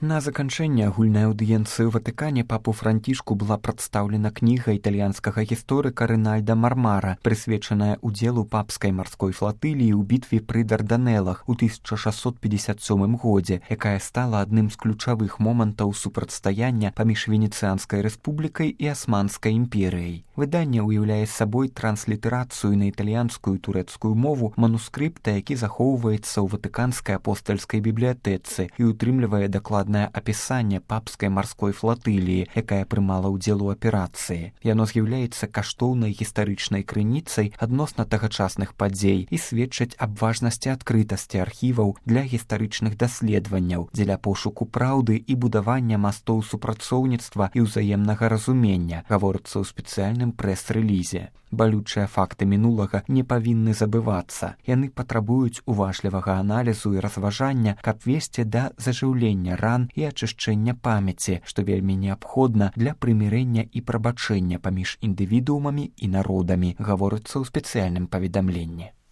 На заканчэнне агульнай аўдыенцыі ў Ватыкане папу Францішку была прадстаўлена кніга італьянскага гісторыка Рынальда Мармара, прысвечаная удзелу папскай марской флатыліі ў бітве пры Дарданелах у 1657 годзе, якая стала адным з ключавых момантаў супрацьстаяння паміж Венецыянскай рэспублікай і Асманскай імперыяй. Выданне ўяўляе сабой транслітэрацыю на італьянскую і турэцкую мову манускрыпта, які захоўваецца ў Ватыканскай апостальскай бібліятэцы і утрымлівае дакладнае апісанне папскай марской флатыліі, якая прымала ўдзел у аперацыі. Яно з'яўляецца каштоўнай гістарычнай крыніцай адносна тагачасных падзей і сведчыць аб важнасці адкрытасці архіваў для гістарычных даследаванняў, дзеля пошуку праўды і будавання мастоў супрацоўніцтва і ўзаемнага разумення, гаворыцца ў спецыяльным прэс-рэлізе. Балючыя факты мінулага не павінны забывацца. Яны патрабуюць уважлівага аналізу і разважання, каб весці да зажыўлення ран і ачышчэння памяці, што вельмі неабходна для прымірэння і прабачэння паміж індывідуумамі і народамі, гаворыцца ў спецыяльным паведамленні.